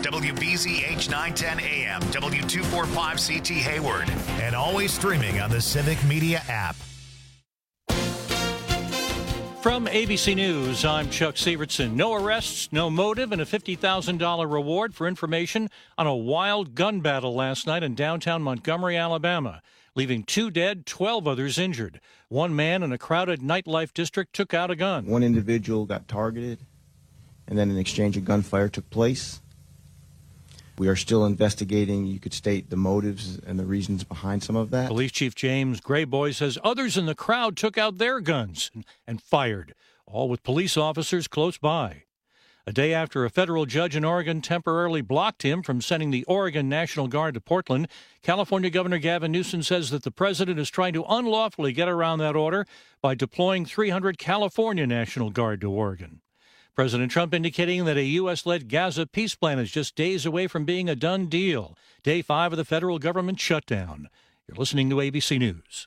WBZH 910 AM, W245CT Hayward, and always streaming on the Civic Media app. From ABC News, I'm Chuck Sievertson. No arrests, no motive, and a $50,000 reward for information on a wild gun battle last night in downtown Montgomery, Alabama, leaving 2 dead, 12 others injured. One man in a crowded nightlife district took out a gun. One individual got targeted, and then an exchange of gunfire took place. We are still investigating, you could state, the motives and the reasons behind some of that. Police Chief James Grayboy says others in the crowd took out their guns and fired, all with police officers close by. A day after a federal judge in Oregon temporarily blocked him from sending the Oregon National Guard to Portland, California Governor Gavin Newsom says that the president is trying to unlawfully get around that order by deploying 300 California National Guard to Oregon. President Trump indicating that a U.S.-led Gaza peace plan is just days away from being a done deal. Day 5 of the federal government shutdown. You're listening to ABC News.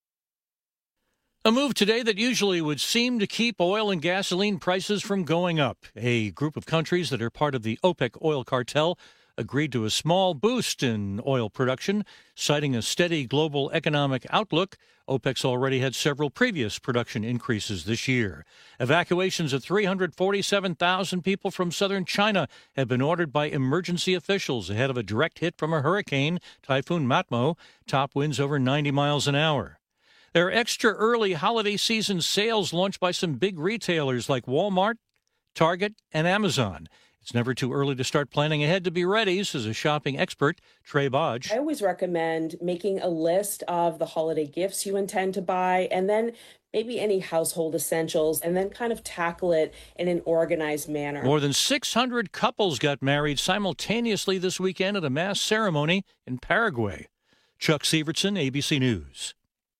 A move today that usually would seem to keep oil and gasoline prices from going up. A group of countries that are part of the OPEC oil cartel agreed to a small boost in oil production, citing a steady global economic outlook. OPEC's already had several previous production increases this year. Evacuations of 347,000 people from southern China have been ordered by emergency officials ahead of a direct hit from a hurricane, Typhoon Matmo, top winds over 90 miles an hour. There are extra early holiday season sales launched by some big retailers like Walmart, Target, and Amazon. It's never too early to start planning ahead to be ready, says a shopping expert, Trey Bodge. I always recommend making a list of the holiday gifts you intend to buy, and then maybe any household essentials, and then kind of tackle it in an organized manner. More than 600 couples got married simultaneously this weekend at a mass ceremony in Paraguay. Chuck Sievertson, ABC News.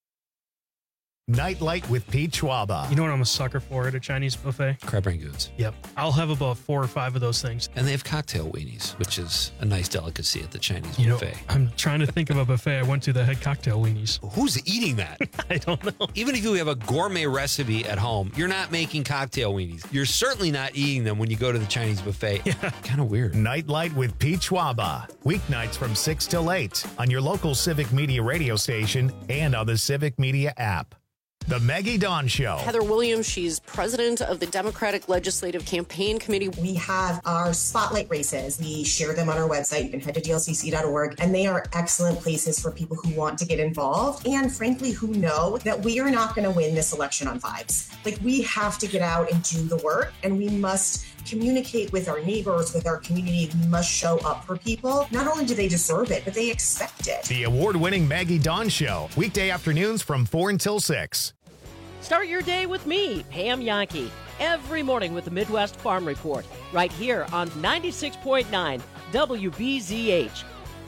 Nightlight with Pete Schwaba. You know what I'm a sucker for at a Chinese buffet? Crab rangoons. Yep. I'll have about 4 or 5 of those things. And they have cocktail weenies, which is a nice delicacy at the Chinese buffet. I'm trying to think of a buffet I went to that had cocktail weenies. Who's eating that? I don't know. Even if you have a gourmet recipe at home, you're not making cocktail weenies. You're certainly not eating them when you go to the Chinese buffet. Yeah. Kind of weird. Nightlight with Pete Schwaba. Weeknights from 6 till 8 on your local Civic Media radio station and on the Civic Media app. The Maggie Dawn Show. Heather Williams, she's president of the Democratic Legislative Campaign Committee. We have our spotlight races. We share them on our website. You can head to dlcc.org, and they are excellent places for people who want to get involved and, frankly, who know that we are not going to win this election on vibes. Like, we have to get out and do the work, and we must communicate with our neighbors, with our community. We must show up for people. Not only do they deserve it, but they expect it. The award-winning Maggie Dawn Show. Weekday afternoons from 4 until 6. Start your day with me, Pam Yankee, every morning with the Midwest Farm Report, right here on 96.9 WBZH.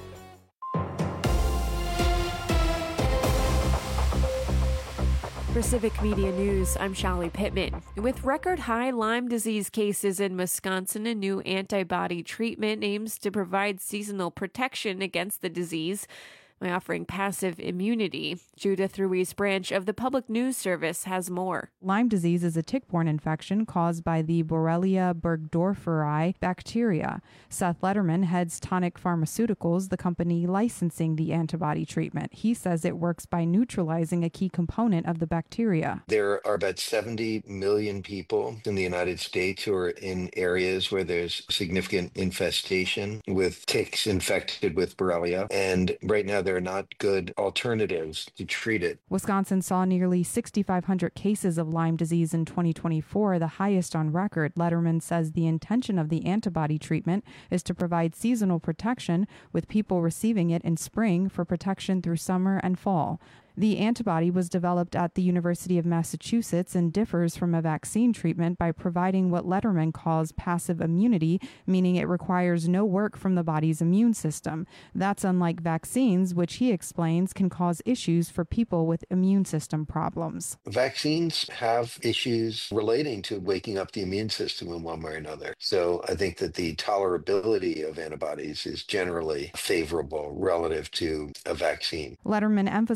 For Civic Media News, I'm Shallie Pittman. With record high Lyme disease cases in Wisconsin, a new antibody treatment aims to provide seasonal protection against the disease by offering passive immunity. Judith Ruiz Branch of the Public News Service has more. Lyme disease is a tick-borne infection caused by the Borrelia burgdorferi bacteria. Seth Letterman heads Tonic Pharmaceuticals, the company licensing the antibody treatment. He says it works by neutralizing a key component of the bacteria. There are about 70 million people in the United States who are in areas where there's significant infestation with ticks infected with Borrelia. And right now, there are not good alternatives to treat it. Wisconsin saw nearly 6,500 cases of Lyme disease in 2024, the highest on record. Letterman says the intention of the antibody treatment is to provide seasonal protection, with people receiving it in spring for protection through summer and fall. The antibody was developed at the University of Massachusetts and differs from a vaccine treatment by providing what Letterman calls passive immunity, meaning it requires no work from the body's immune system. That's unlike vaccines, which he explains can cause issues for people with immune system problems. Vaccines have issues relating to waking up the immune system in one way or another. So I think that the tolerability of antibodies is generally favorable relative to a vaccine. Letterman emphasizes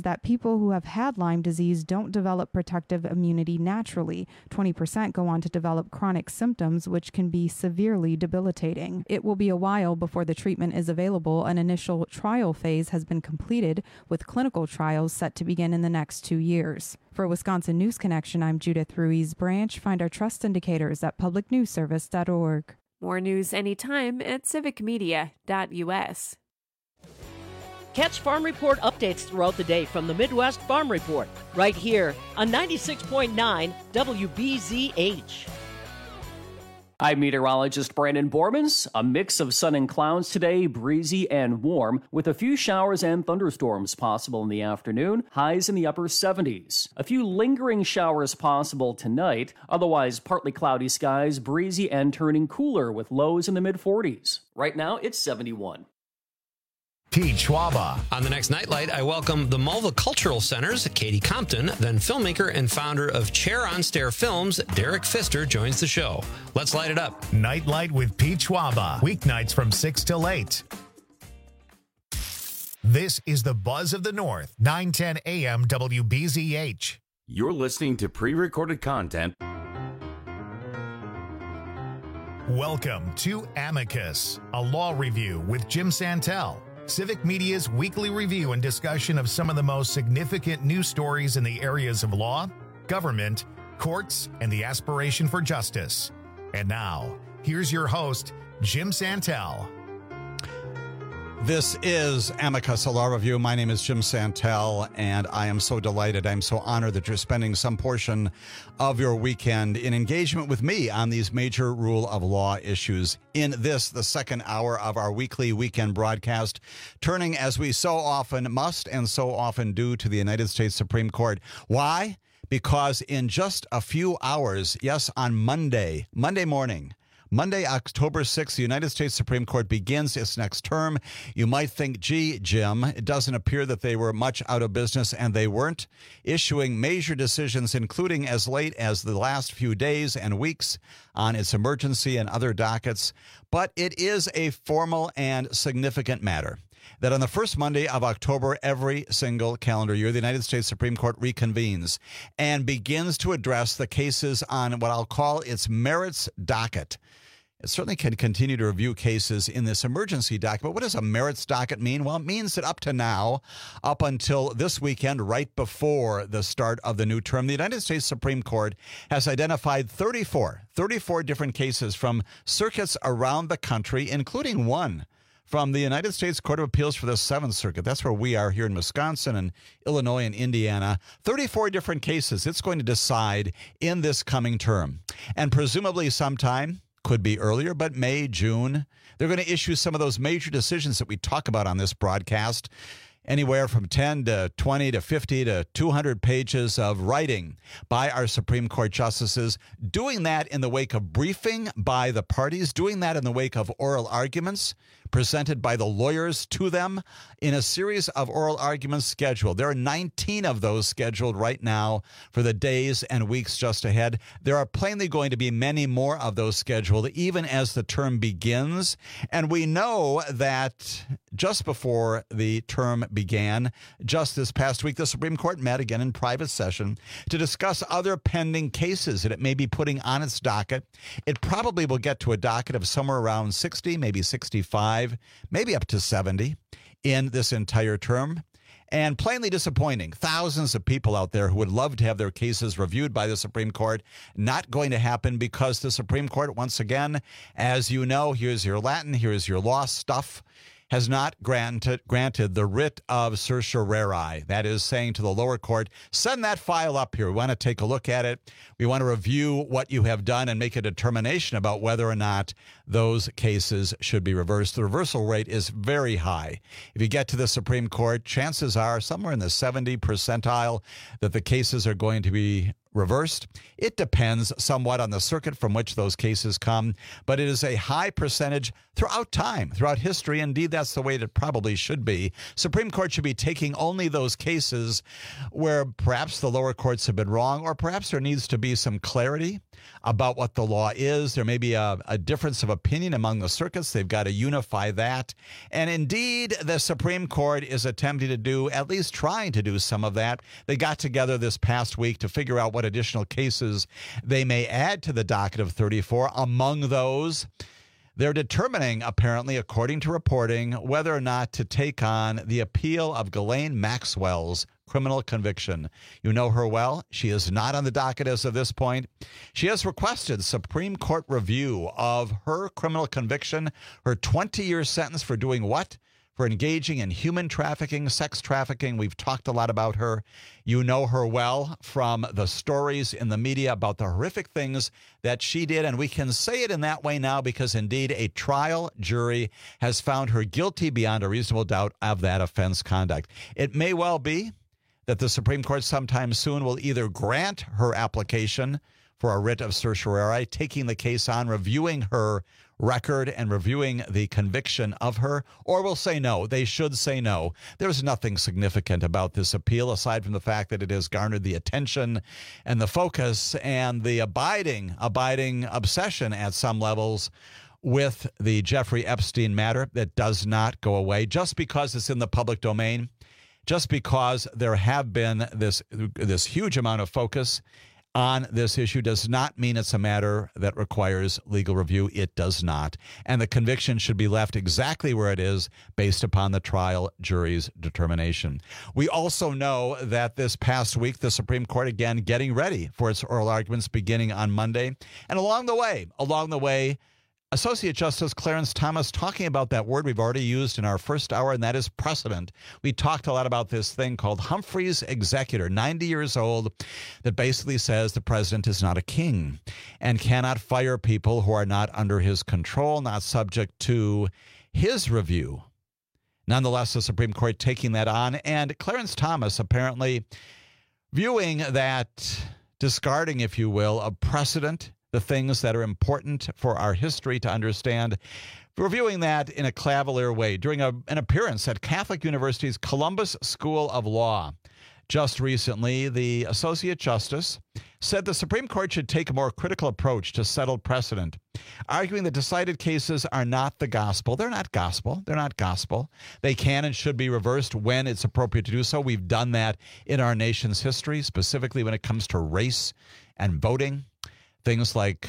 that people who have had Lyme disease don't develop protective immunity naturally. 20% go on to develop chronic symptoms, which can be severely debilitating. It will be a while before the treatment is available. An initial trial phase has been completed, with clinical trials set to begin in the next 2 years. For Wisconsin News Connection, I'm Judith Ruiz-Branch. Find our trust indicators at publicnewsservice.org. More news anytime at civicmedia.us. Catch Farm Report updates throughout the day from the Midwest Farm Report, right here on 96.9 WBZH. I'm meteorologist Brandon Bormans. A mix of sun and clouds today, breezy and warm, with a few showers and thunderstorms possible in the afternoon, highs in the upper 70s. A few lingering showers possible tonight, otherwise partly cloudy skies, breezy and turning cooler with lows in the mid-40s. Right now, it's 71. Pete Schwaba. On the next Nightlight, I welcome the Mulva Cultural Center's Katie Compton, then filmmaker and founder of Chair on Stair Films, Derek Pfister, joins the show. Let's light it up. Nightlight with Pete Schwaba. Weeknights from 6 till 8. This is the Buzz of the North, 910 AM WBZH. You're listening to pre-recorded content. Welcome to Amicus, a law review with Jim Santel. Civic Media's weekly review and discussion of some of the most significant news stories in the areas of law, government, courts, and the aspiration for justice. And now, here's your host, Jim Santel. This is Amicus, a law review. My name is Jim Santel, and I am so delighted. I'm so honored that you're spending some portion of your weekend in engagement with me on these major rule of law issues. In this, the second hour of our weekly weekend broadcast, turning as we so often must and so often do to the United States Supreme Court. Why? Because in just a few hours, yes, on Monday morning, Monday, October 6th, the United States Supreme Court begins its next term. You might think, gee, Jim, it doesn't appear that they were much out of business, and they weren't, issuing major decisions, including as late as the last few days and weeks on its emergency and other dockets. But it is a formal and significant matter that on the first Monday of October every single calendar year, the United States Supreme Court reconvenes and begins to address the cases on what I'll call its merits docket. It certainly can continue to review cases in this emergency docket, but what does a merits docket mean? Well, it means that up to now, up until this weekend, right before the start of the new term, the United States Supreme Court has identified 34 different cases from circuits around the country, including one from the United States Court of Appeals for the Seventh Circuit. That's where we are here in Wisconsin and Illinois and Indiana. 34 different cases it's going to decide in this coming term. And presumably sometime, could be earlier, but May, June, they're going to issue some of those major decisions that we talk about on this broadcast. Anywhere from 10 to 20 to 50 to 200 pages of writing by our Supreme Court justices, doing that in the wake of briefing by the parties, doing that in the wake of oral arguments presented by the lawyers to them in a series of oral arguments scheduled. There are 19 of those scheduled right now for the days and weeks just ahead. There are plainly going to be many more of those scheduled even as the term begins. And we know that just before the term began, just this past week, the Supreme Court met again in private session to discuss other pending cases that it may be putting on its docket. It probably will get to a docket of somewhere around 60, maybe 65, maybe up to 70 in this entire term. And plainly disappointing. Thousands of people out there who would love to have their cases reviewed by the Supreme Court. Not going to happen because the Supreme Court, once again, as you know, here's your Latin, here's your law stuff, has not granted the writ of certiorari. That is saying to the lower court, send that file up here. We want to take a look at it. We want to review what you have done and make a determination about whether or not those cases should be reversed. The reversal rate is very high. If you get to the Supreme Court, chances are somewhere in the 70 percentile that the cases are going to be reversed. It depends somewhat on the circuit from which those cases come, but it is a high percentage throughout time, throughout history. Indeed, that's the way it probably should be. Supreme Court should be taking only those cases where perhaps the lower courts have been wrong, or perhaps there needs to be some clarity about what the law is. There may be a difference of opinion among the circuits. They've got to unify that. And indeed, the Supreme Court is attempting to do, at least trying to do some of that. They got together this past week to figure out what additional cases they may add to the docket of 34. Among those, they're determining, apparently, according to reporting, whether or not to take on the appeal of Ghislaine Maxwell's criminal conviction. You know her well. She is not on the docket as of this point. She has requested Supreme Court review of her criminal conviction, her 20-year sentence for doing what? For engaging in human trafficking, sex trafficking. We've talked a lot about her. You know her well from the stories in the media about the horrific things that she did. And we can say it in that way now because indeed a trial jury has found her guilty beyond a reasonable doubt of that offense conduct. It may well be that the Supreme Court sometime soon will either grant her application for a writ of certiorari, taking the case on, reviewing her record and reviewing the conviction of her, or will say no. They should say no. There's nothing significant about this appeal aside from the fact that it has garnered the attention and the focus and the abiding obsession at some levels with the Jeffrey Epstein matter that does not go away just because it's in the public domain, just because there have been this huge amount of focus on this issue does not mean it's a matter that requires legal review. It does not. And the conviction should be left exactly where it is based upon the trial jury's determination. We also know that this past week, the Supreme Court, again, getting ready for its oral arguments beginning on Monday. And along the way, Associate Justice Clarence Thomas talking about that word we've already used in our first hour, and that is precedent. We talked a lot about this thing called Humphrey's Executor, 90 years old, that basically says the president is not a king and cannot fire people who are not under his control, not subject to his review. Nonetheless, the Supreme Court taking that on, and Clarence Thomas apparently viewing that, discarding, if you will, of precedent, the things that are important for our history to understand, reviewing that in a cavalier way during an appearance at Catholic University's Columbus School of Law. Just recently, the Associate Justice said the Supreme Court should take a more critical approach to settled precedent, arguing that decided cases are not the gospel. They're not gospel. They're not gospel. They can and should be reversed when it's appropriate to do so. We've done that in our nation's history, specifically when it comes to race and voting. Things like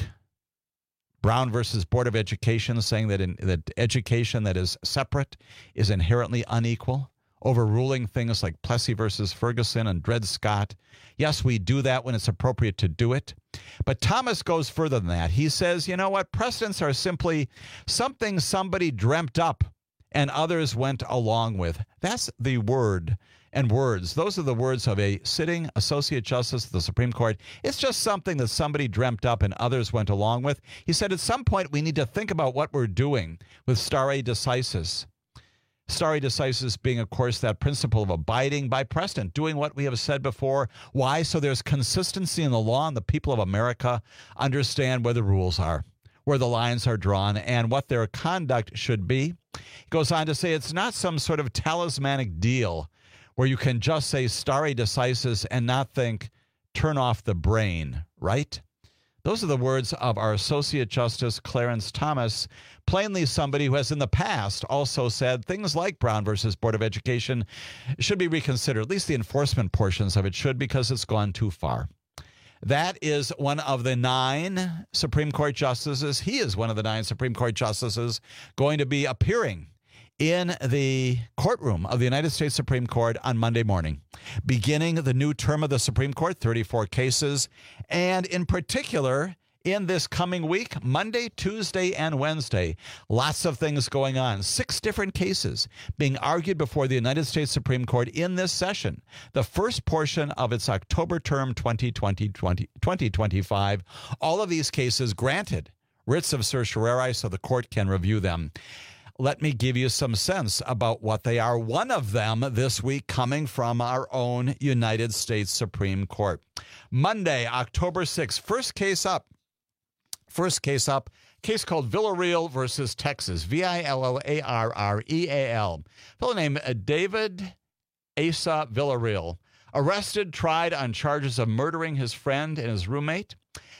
Brown versus Board of Education saying that education that is separate is inherently unequal, overruling things like Plessy versus Ferguson and Dred Scott. Yes, we do that when it's appropriate to do it. But Thomas goes further than that. He says, you know what? Precedents are simply something somebody dreamt up and others went along with. That's the word and words. Those are the words of a sitting Associate Justice of the Supreme Court. It's just something that somebody dreamt up and others went along with. He said at some point we need to think about what we're doing with stare decisis. Stare decisis being, of course, that principle of abiding by precedent, doing what we have said before. Why? So there's consistency in the law and the people of America understand where the rules are, where the lines are drawn, and what their conduct should be. He goes on to say it's not some sort of talismanic deal where you can just say stare decisis and not think, turn off the brain, right? Those are the words of our Associate Justice Clarence Thomas, plainly somebody who has in the past also said things like Brown versus Board of Education should be reconsidered. At least the enforcement portions of it should, because it's gone too far. That is one of the 9 Supreme Court justices. He is one of the 9 Supreme Court justices going to be appearing in the courtroom of the United States Supreme Court on Monday morning, beginning the new term of the Supreme Court, 34 cases, and in particular, in this coming week, Monday, Tuesday, and Wednesday, lots of things going on. 6 different cases being argued before the United States Supreme Court in this session, the first portion of its October term 2025. All of these cases granted writs of certiorari so the court can review them. Let me give you some sense about what they are. One of them this week coming from our own United States Supreme Court. Monday, October 6th, first case up, case called Villarreal versus Texas, Villarreal. Fellow named David Asa Villarreal, arrested, tried on charges of murdering his friend and his roommate.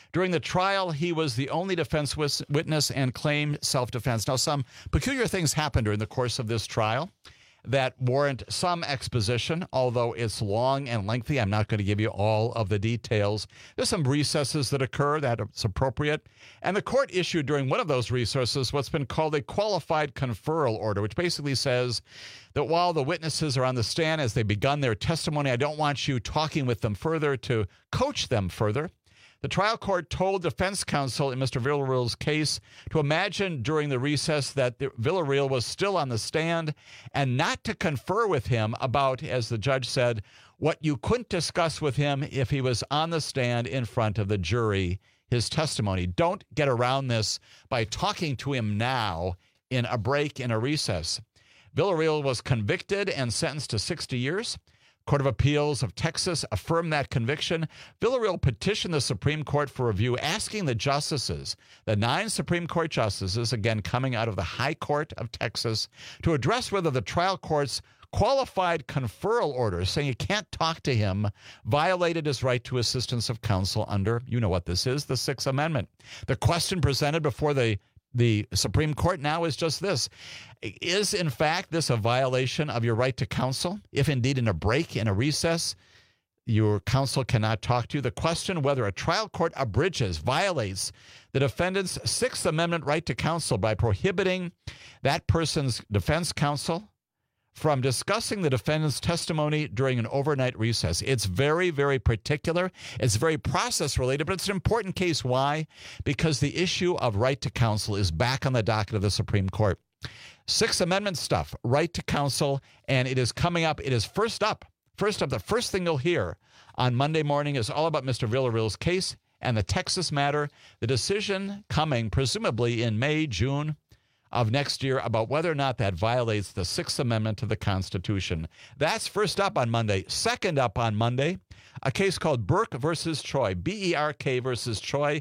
During the trial, he was the only defense witness and claimed self-defense. Now, some peculiar things happened during the course of this trial that warrant some exposition, although it's long and lengthy. I'm not going to give you all of the details. There's some recesses that occur that it's appropriate. And the court issued during one of those recesses what's been called a qualified conferral order, which basically says that while the witnesses are on the stand as they begun their testimony, I don't want you talking with them further to coach them further. The trial court told defense counsel in Mr. Villarreal's case to imagine during the recess that Villarreal was still on the stand and not to confer with him about, as the judge said, what you couldn't discuss with him if he was on the stand in front of the jury, his testimony. Don't get around this by talking to him now in a break in a recess. Villarreal was convicted and sentenced to 60 years. Court of Appeals of Texas affirmed that conviction. Villarreal petitioned the Supreme Court for review, asking the justices, the 9 Supreme Court justices, again coming out of the High Court of Texas, to address whether the trial court's qualified conferral order, saying you can't talk to him, violated his right to assistance of counsel under, you know what this is, the Sixth Amendment. The question presented before the Supreme Court now is just this. Is, in fact, this a violation of your right to counsel? If indeed in a break, in a recess, your counsel cannot talk to you. The question whether a trial court abridges, violates the defendant's Sixth Amendment right to counsel by prohibiting that person's defense counsel from discussing the defendant's testimony during an overnight recess. It's very, very particular. It's very process-related, but it's an important case. Why? Because the issue of right to counsel is back on the docket of the Supreme Court. Sixth Amendment stuff, right to counsel, and it is coming up. It is first up. The first thing you'll hear on Monday morning is all about Mr. Villarreal's case and the Texas matter, the decision coming presumably in May, June of next year about whether or not that violates the Sixth Amendment to the Constitution. That's first up on Monday. Second up on Monday, a case called Burke versus Choi, B-E-R-K versus Choi,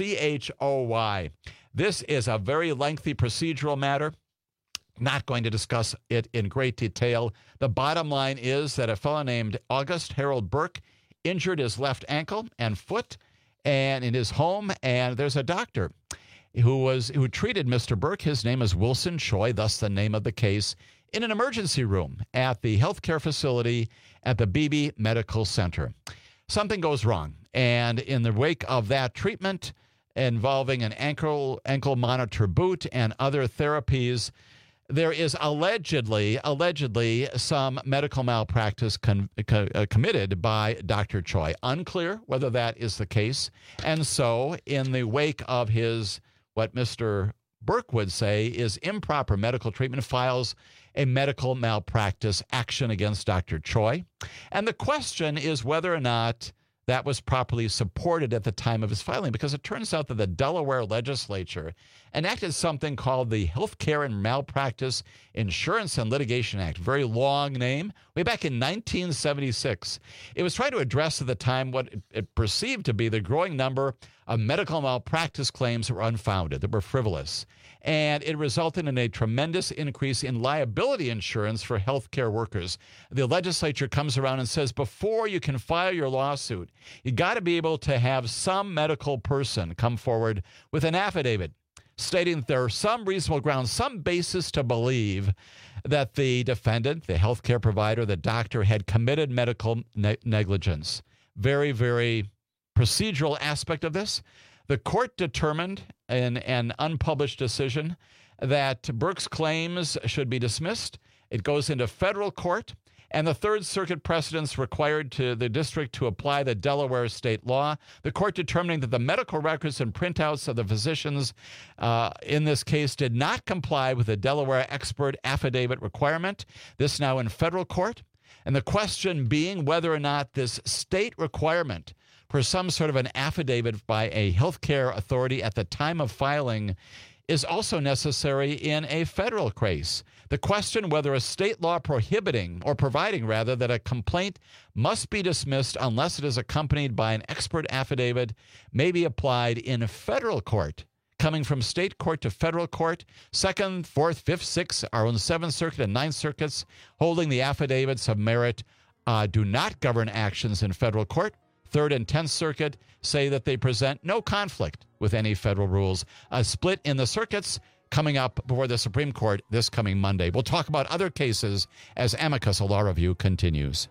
C-H-O-Y. This is a very lengthy procedural matter. Not going to discuss it in great detail. The bottom line is that a fellow named August Harold Burke injured his left ankle and foot and in his home, and there's a doctor who treated Mr. Burke. His name is Wilson Choi, thus the name of the case, in an emergency room at the healthcare facility at the Beebe Medical Center. Something goes wrong, and in the wake of that treatment involving an ankle monitor boot and other therapies, there is allegedly some medical malpractice committed by Dr. Choi. Unclear whether that is the case. And so in the wake of his, what Mr. Burke would say is improper medical treatment, files a medical malpractice action against Dr. Choi. And the question is whether or not that was properly supported at the time of his filing, because it turns out that the Delaware legislature enacted something called the Healthcare and Malpractice Insurance and Litigation Act, very long name, way back in 1976. It was trying to address at the time what it perceived to be the growing number of medical malpractice claims that were unfounded, that were frivolous. And it resulted in a tremendous increase in liability insurance for healthcare workers. The legislature comes around and says, before you can file your lawsuit, you got to be able to have some medical person come forward with an affidavit stating that there are some reasonable grounds, some basis to believe that the defendant, the healthcare provider, the doctor had committed medical negligence. Very, very procedural aspect of this. The court determined in an unpublished decision that Burke's claims should be dismissed. It goes into federal court, and the Third Circuit precedents required to the district to apply the Delaware state law. The court determining that the medical records and printouts of the physicians in this case did not comply with the Delaware expert affidavit requirement. This now in federal court. And the question being whether or not this state requirement for some sort of an affidavit by a healthcare authority at the time of filing is also necessary in a federal case. The question whether a state law prohibiting or providing rather that a complaint must be dismissed unless it is accompanied by an expert affidavit may be applied in a federal court. Coming from state court to federal court, 2nd, 4th, 5th, 6th, our own 7th Circuit and 9th Circuits holding the affidavits of merit do not govern actions in federal court. Third and 10th Circuit say that they present no conflict with any federal rules. A split in the circuits coming up before the Supreme Court this coming Monday. We'll talk about other cases as Amicus, a law review, continues.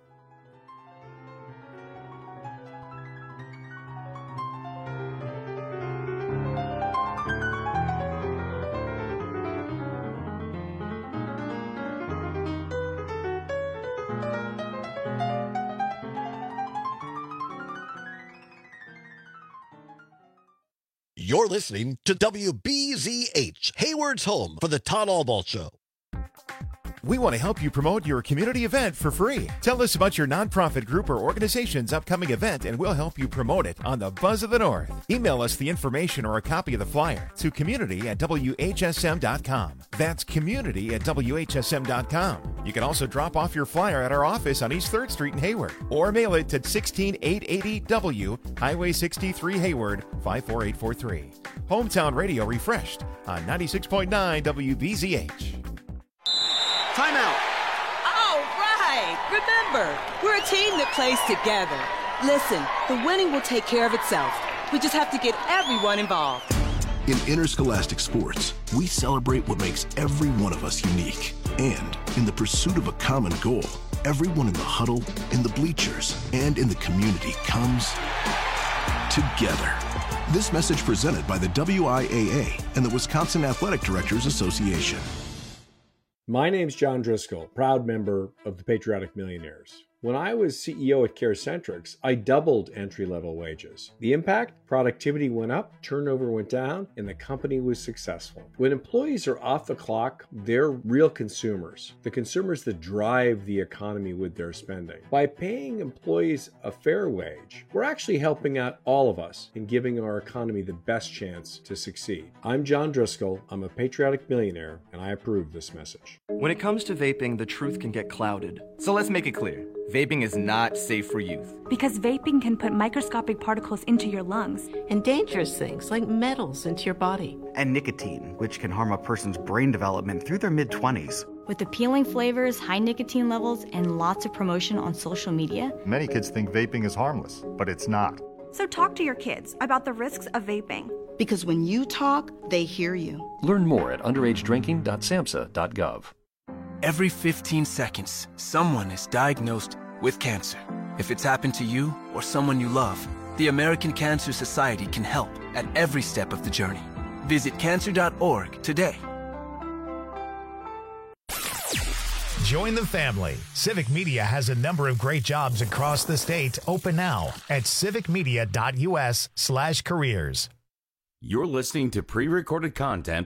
You're listening to WBZH, Hayward's home for the Todd Albaugh Show. We want to help you promote your community event for free. Tell us about your nonprofit group or organization's upcoming event, and we'll help you promote it on the Buzz of the North. Email us the information or a copy of the flyer to community@WHSM.com. That's community@WHSM.com. You can also drop off your flyer at our office on East 3rd Street in Hayward, or mail it to 16880 W, Highway 63 Hayward, 54843. Hometown Radio refreshed on 96.9 WBZH. Timeout. All right. Remember, we're a team that plays together. Listen, the winning will take care of itself. We just have to get everyone involved. In interscholastic sports, we celebrate what makes every one of us unique. And in the pursuit of a common goal, everyone in the huddle, in the bleachers, and in the community comes together. This message presented by the WIAA and the Wisconsin Athletic Directors Association. My name's John Driscoll, proud member of the Patriotic Millionaires. When I was CEO at CareCentrix, I doubled entry-level wages. The impact? Productivity went up, turnover went down, and the company was successful. When employees are off the clock, they're real consumers, the consumers that drive the economy with their spending. By paying employees a fair wage, we're actually helping out all of us in giving our economy the best chance to succeed. I'm John Driscoll, I'm a patriotic millionaire, and I approve this message. When it comes to vaping, the truth can get clouded. So let's make it clear. Vaping is not safe for youth. Because vaping can put microscopic particles into your lungs. And dangerous things like metals into your body. And nicotine, which can harm a person's brain development through their mid-20s. With appealing flavors, high nicotine levels, and lots of promotion on social media. Many kids think vaping is harmless, but it's not. So talk to your kids about the risks of vaping. Because when you talk, they hear you. Learn more at underagedrinking.samhsa.gov. Every 15 seconds, someone is diagnosed with cancer. If it's happened to you or someone you love, the American Cancer Society can help at every step of the journey. Visit cancer.org today. Join the family. Civic Media has a number of great jobs across the state open now at civicmedia.us/careers. You're listening to pre-recorded content.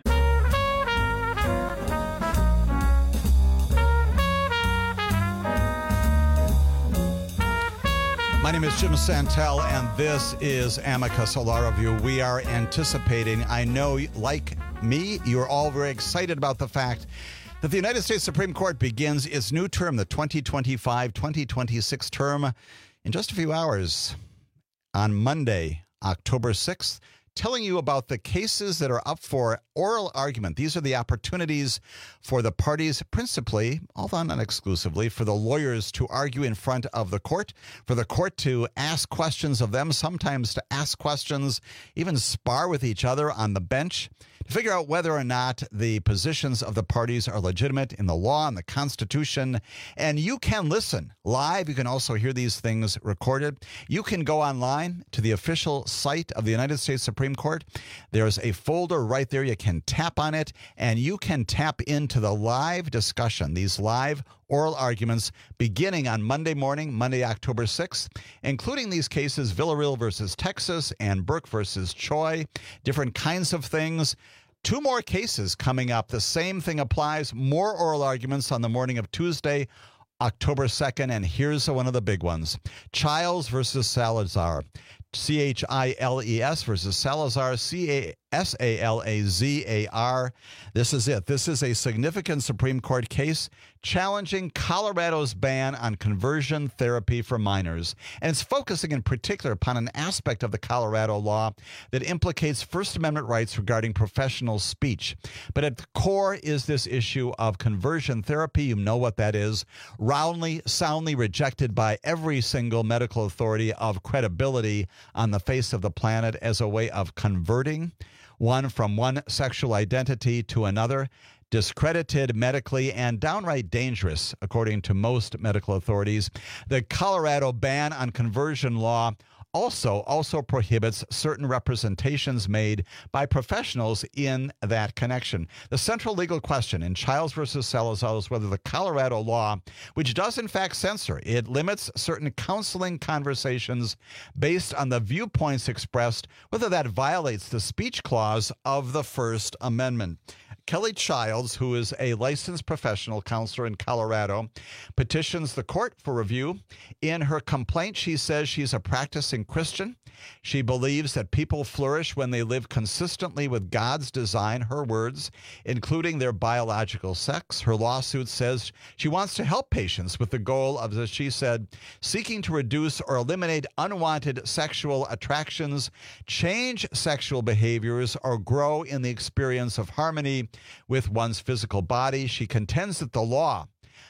My name is Jim Santel, and this is Amicus, a law review. We are anticipating, I know, like me, you're all very excited about the fact that the United States Supreme Court begins its new term, the 2025-2026 term, in just a few hours on Monday, October 6th. Telling you about the cases that are up for oral argument. These are the opportunities for the parties, principally, although not exclusively, for the lawyers to argue in front of the court, for the court to ask questions of them, sometimes to ask questions, even spar with each other on the bench, to figure out whether or not the positions of the parties are legitimate in the law and the Constitution. And you can listen live. You can also hear these things recorded. You can go online to the official site of the United States Supreme Court. There's a folder right there. You can tap on it, and you can tap into the live discussion, these live oral arguments beginning on Monday morning, Monday, October 6th, including these cases, Villarreal versus Texas and Burke versus Choi, different kinds of things. Two more cases coming up. The same thing applies. More oral arguments on the morning of Tuesday, October 2nd, and here's one of the big ones. Childs versus Salazar. Chiles versus Salazar, Casalazar. This is it. This is a significant Supreme Court case challenging Colorado's ban on conversion therapy for minors. And it's focusing in particular upon an aspect of the Colorado law that implicates First Amendment rights regarding professional speech. But at the core is this issue of conversion therapy. You know what that is. Roundly, soundly rejected by every single medical authority of credibility on the face of the planet as a way of converting one from one sexual identity to another, discredited medically and downright dangerous, according to most medical authorities. The Colorado ban on conversion law also prohibits certain representations made by professionals in that connection. The central legal question in Chiles versus Salazar is whether the Colorado law, which does in fact censor, it limits certain counseling conversations based on the viewpoints expressed, whether that violates the speech clause of the First Amendment. Kelly Childs, who is a licensed professional counselor in Colorado, petitions the court for review. In her complaint, she says she's a practicing Christian. She believes that people flourish when they live consistently with God's design, her words, including their biological sex. Her lawsuit says she wants to help patients with the goal of, as she said, seeking to reduce or eliminate unwanted sexual attractions, change sexual behaviors, or grow in the experience of harmony with one's physical body. She contends that the law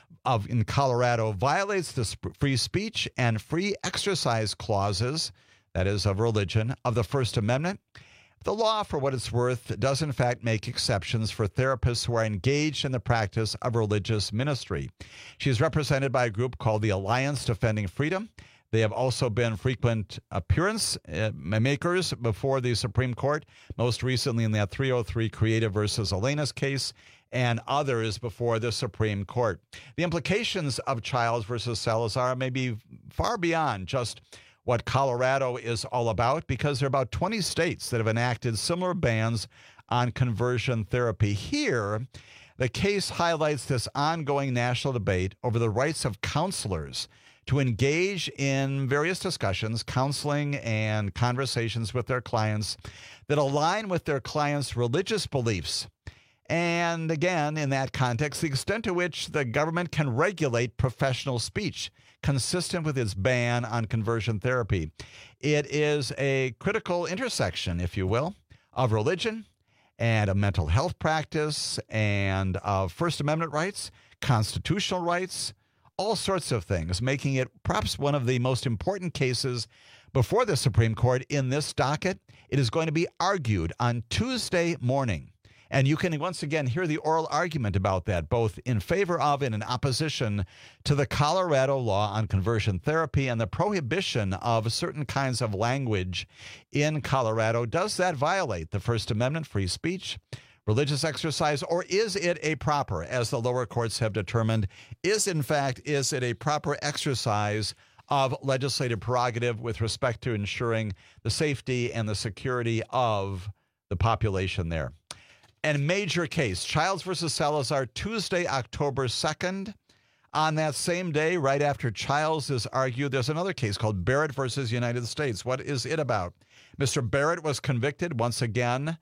in Colorado violates the free speech and free exercise clauses, that is, of religion, of the First Amendment. The law, for what it's worth, does in fact make exceptions for therapists who are engaged in the practice of religious ministry. She is represented by a group called the Alliance Defending Freedom. They have also been frequent appearance makers before the Supreme Court, most recently in that 303 Creative versus Elena's case, and others before the Supreme Court. The implications of Chiles versus Salazar may be far beyond just what Colorado is all about, because there are about 20 states that have enacted similar bans on conversion therapy. Here, the case highlights this ongoing national debate over the rights of counselors to engage in various discussions, counseling, and conversations with their clients that align with their clients' religious beliefs. And again, in that context, the extent to which the government can regulate professional speech consistent with its ban on conversion therapy. It is a critical intersection, if you will, of religion and a mental health practice and of First Amendment rights, constitutional rights, all sorts of things, making it perhaps one of the most important cases before the Supreme Court in this docket. It is going to be argued on Tuesday morning. And you can once again hear the oral argument about that, both in favor of and in opposition to the Colorado law on conversion therapy and the prohibition of certain kinds of language in Colorado. Does that violate the First Amendment, free speech, religious exercise, or is it a proper, as the lower courts have determined, is it a proper exercise of legislative prerogative with respect to ensuring the safety and the security of the population there? And major case, Chiles versus Salazar, Tuesday, October 2nd. On that same day, right after Chiles is argued, there's another case called Barrett versus United States. What is it about? Mr. Barrett was convicted once again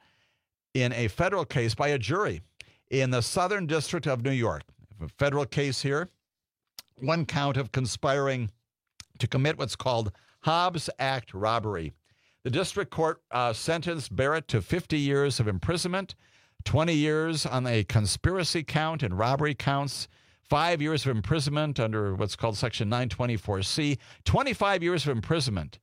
in a federal case by a jury in the Southern District of New York. A federal case here, one count of conspiring to commit what's called Hobbs Act robbery. The district court sentenced Barrett to 50 years of imprisonment, 20 years on a conspiracy count and robbery counts, 5 years of imprisonment under what's called Section 924C, 25 years of imprisonment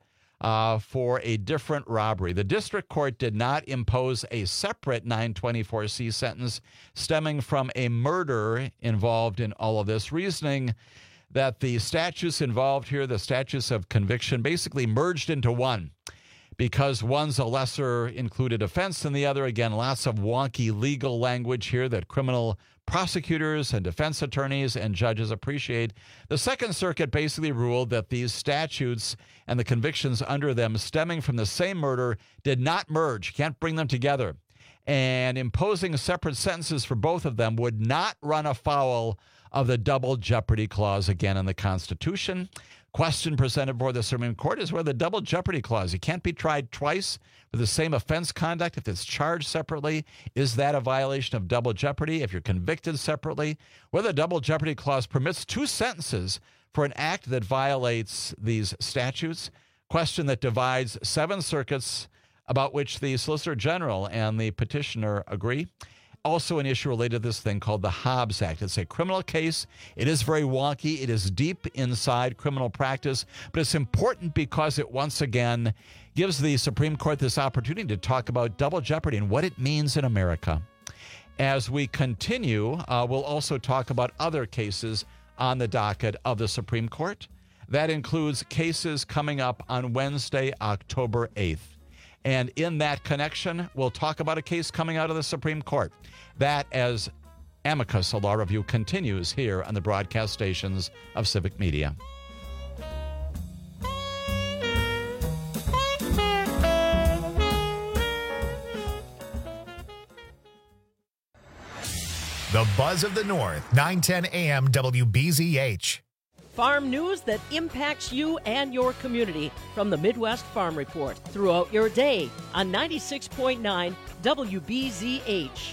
for a different robbery. The district court did not impose a separate 924C sentence stemming from a murder involved in all of this, reasoning that the statutes involved here, the statutes of conviction, basically merged into one, because one's a lesser included offense than the other. Again, lots of wonky legal language here that criminal prosecutors and defense attorneys and judges appreciate. The Second Circuit basically ruled that these statutes and the convictions under them stemming from the same murder did not merge, can't bring them together. And imposing separate sentences for both of them would not run afoul of the double jeopardy clause again in the Constitution. Question presented before the Supreme Court is where the double jeopardy clause. You can't be tried twice for the same offense conduct if it's charged separately. Is that a violation of double jeopardy if you're convicted separately? Whether the double jeopardy clause permits 2 sentences for an act that violates these statutes. Question that divides 7 circuits, about which the Solicitor General and the petitioner agree. Also an issue related to this thing called the Hobbs Act. It's a criminal case. It is very wonky. It is deep inside criminal practice, but it's important because it once again gives the Supreme Court this opportunity to talk about double jeopardy and what it means in America. As we continue, we'll also talk about other cases on the docket of the Supreme Court. That includes cases coming up on Wednesday, October 8th. And in that connection, we'll talk about a case coming out of the Supreme Court. That as Amicus, a law review, continues here on the broadcast stations of Civic Media. The Buzz of the North, 910 AM WBZH. Farm news that impacts you and your community from the Midwest Farm Report throughout your day on 96.9 WBZH.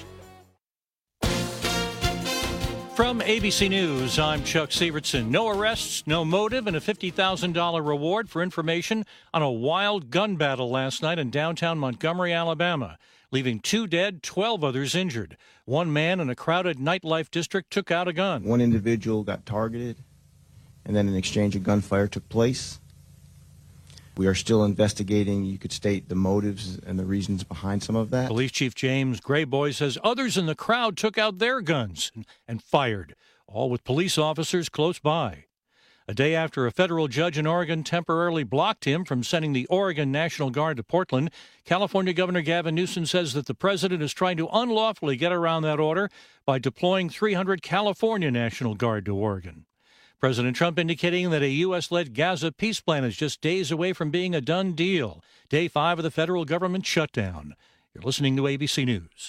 From ABC News, I'm Chuck Sievertson. No arrests, no motive, and a $50,000 reward for information on a wild gun battle last night in downtown Montgomery, Alabama, leaving 2 dead, 12 others injured. One man in a crowded nightlife district took out a gun. One individual got targeted, and then an exchange of gunfire took place. We are still investigating, you could state, the motives and the reasons behind some of that. Police Chief James Grayboy says others in the crowd took out their guns and fired, all with police officers close by. A day after a federal judge in Oregon temporarily blocked him from sending the Oregon National Guard to Portland, California Governor Gavin Newsom says that the president is trying to unlawfully get around that order by deploying 300 California National Guard to Oregon. President Trump indicating that a U.S.-led Gaza peace plan is just days away from being a done deal. Day 5 of the federal government shutdown. You're listening to ABC News.